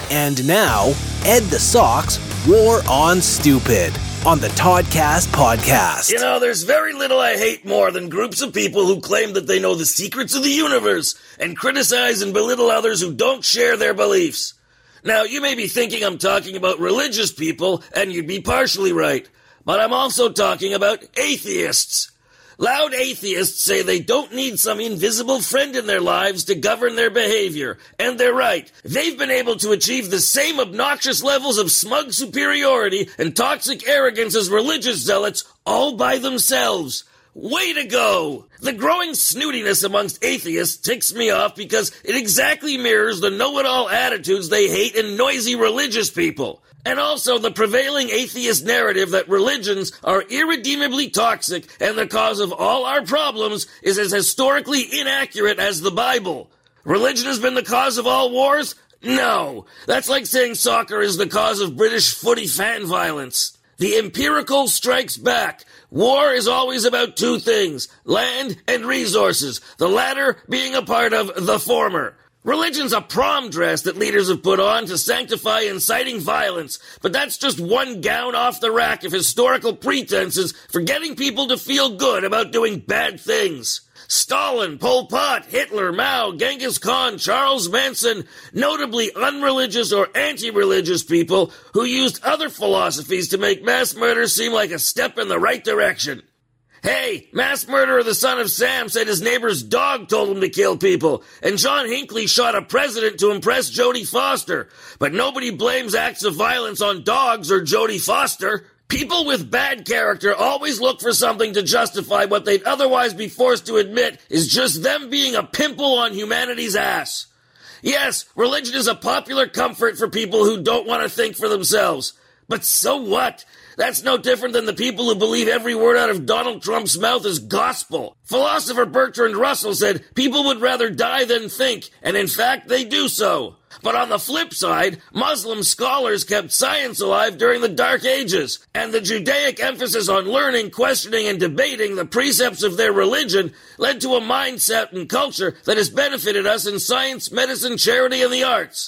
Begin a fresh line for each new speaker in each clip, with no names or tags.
And now, Ed the Sock's War on Stupid on the Toddcast podcast.
You know, there's very little I hate more than groups of people who claim that they know the secrets of the universe and criticize and belittle others who don't share their beliefs. Now, you may be thinking I'm talking about religious people, and you'd be partially right. But I'm also talking about atheists. Loud atheists say they don't need some invisible friend in their lives to govern their behavior. And they're right. They've been able to achieve the same obnoxious levels of smug superiority and toxic arrogance as religious zealots all by themselves. Way to go! The growing snootiness amongst atheists ticks me off because it exactly mirrors the know-it-all attitudes they hate in noisy religious people. And also the prevailing atheist narrative that religions are irredeemably toxic and the cause of all our problems is as historically inaccurate as the Bible. Religion has been the cause of all wars? No. That's like saying soccer is the cause of British footy fan violence. The empirical strikes back. War is always about two things, land and resources, the latter being a part of the former. Religion's a prom dress that leaders have put on to sanctify inciting violence, but that's just one gown off the rack of historical pretenses for getting people to feel good about doing bad things. Stalin, Pol Pot, Hitler, Mao, Genghis Khan, Charles Manson, notably unreligious or anti-religious people who used other philosophies to make mass murder seem like a step in the right direction. Hey, mass murderer the son of Sam said his neighbor's dog told him to kill people, and John Hinckley shot a president to impress Jodie Foster. But nobody blames acts of violence on dogs or Jodie Foster. People with bad character always look for something to justify what they'd otherwise be forced to admit is just them being a pimple on humanity's ass. Yes, religion is a popular comfort for people who don't want to think for themselves. But so what? That's no different than the people who believe every word out of Donald Trump's mouth is gospel. Philosopher Bertrand Russell said people would rather die than think, and in fact they do so. But on the flip side, Muslim scholars kept science alive during the Dark Ages, and the Judaic emphasis on learning, questioning, and debating the precepts of their religion led to a mindset and culture that has benefited us in science, medicine, charity, and the arts.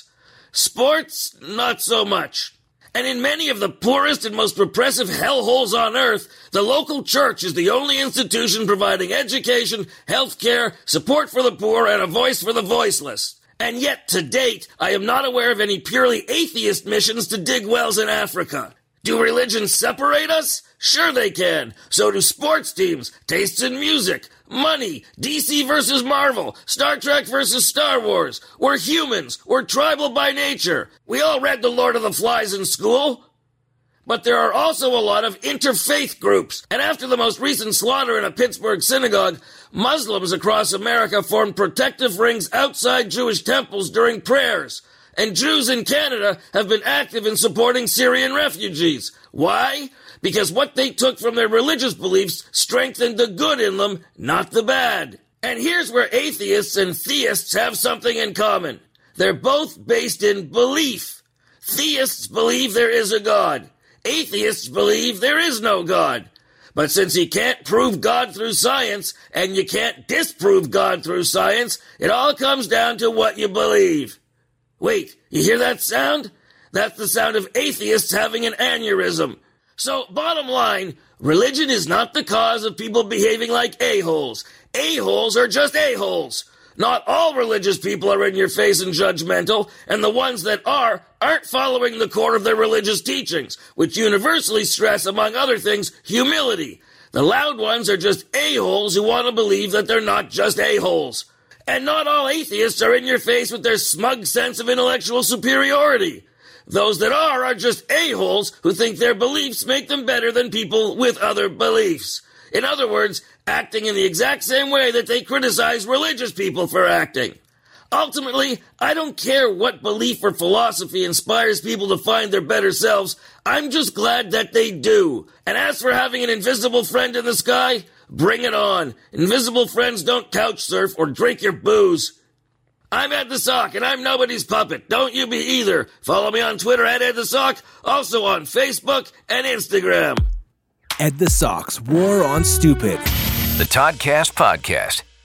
Sports, not so much. And in many of the poorest and most repressive hellholes on earth, the local church is the only institution providing education, health care, support for the poor, and a voice for the voiceless. And yet, to date, I am not aware of any purely atheist missions to dig wells in Africa. Do religions separate us? Sure they can. So do sports teams, tastes in music, money, DC versus Marvel, Star Trek versus Star Wars. We're humans. We're tribal by nature. We all read The Lord of the Flies in school. But there are also a lot of interfaith groups, and after the most recent slaughter in a Pittsburgh synagogue, Muslims across America formed protective rings outside Jewish temples during prayers. And Jews in Canada have been active in supporting Syrian refugees. Why? Because what they took from their religious beliefs strengthened the good in them, not the bad. And here's where atheists and theists have something in common. They're both based in belief. Theists believe there is a God. Atheists believe there is no God. But since you can't prove God through science, and you can't disprove God through science, it all comes down to what you believe. Wait, you hear that sound? That's the sound of atheists having an aneurysm. So, bottom line, religion is not the cause of people behaving like a-holes. A-holes are just a-holes. Not all religious people are in your face and judgmental, and the ones that aren't following the core of their religious teachings, which universally stress, among other things, humility. The loud ones are just a-holes who want to believe that they're not just a-holes. And not all atheists are in your face with their smug sense of intellectual superiority. Those that are just a-holes who think their beliefs make them better than people with other beliefs. In other words, acting in the exact same way that they criticize religious people for acting. Ultimately, I don't care what belief or philosophy inspires people to find their better selves. I'm just glad that they do. And as for having an invisible friend in the sky, bring it on. Invisible friends don't couch surf or drink your booze. I'm Ed the Sock, and I'm nobody's puppet. Don't you be either. Follow me on Twitter at Ed the Sock, also on Facebook and Instagram.
Ed the Sock's War on Stupid.
The Toddcast Podcast.